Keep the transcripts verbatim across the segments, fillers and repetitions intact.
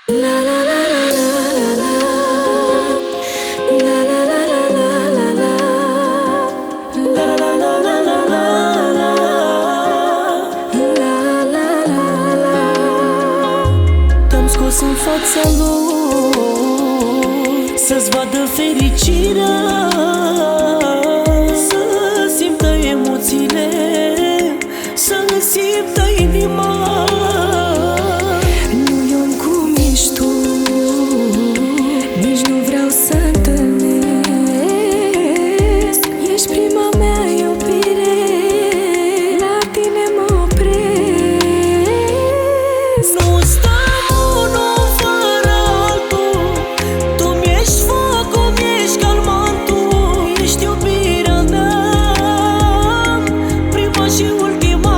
Te-am scos în fața lor să-ți vadă fericirea, să simtă emoțiile, să simtă inima. Nu e om cum ești tu, nici nu vreau să întâlnesc. Ești prima mea iubire, la tine mă opresc. Nu stăm unul fără altul, tu mi-ești focul, mi-ești calmantul. Ești iubirea mea, prima și ultima.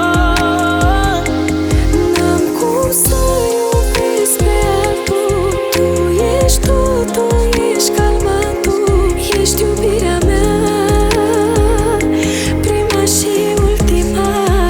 N-am cum să iubesc pe altul, tu ești totul, ești calmantul. Ești iubirea mea, prima și ultima.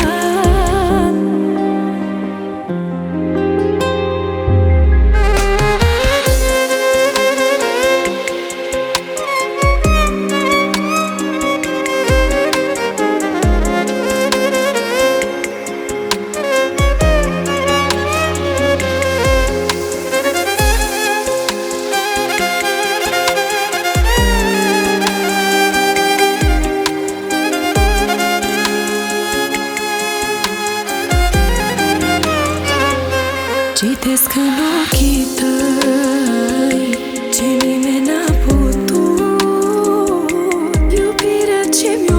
Citesc în ochii tăi ce nimeni n-a putut, iubirea ce mi-o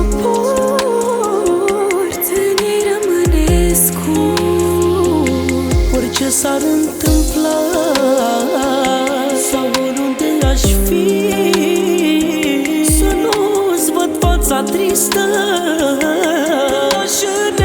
porți, în ei rămâne scurt. Orice s-ar întâmpla sau oriunde aș fi, să nu-ți văd fața tristă, aș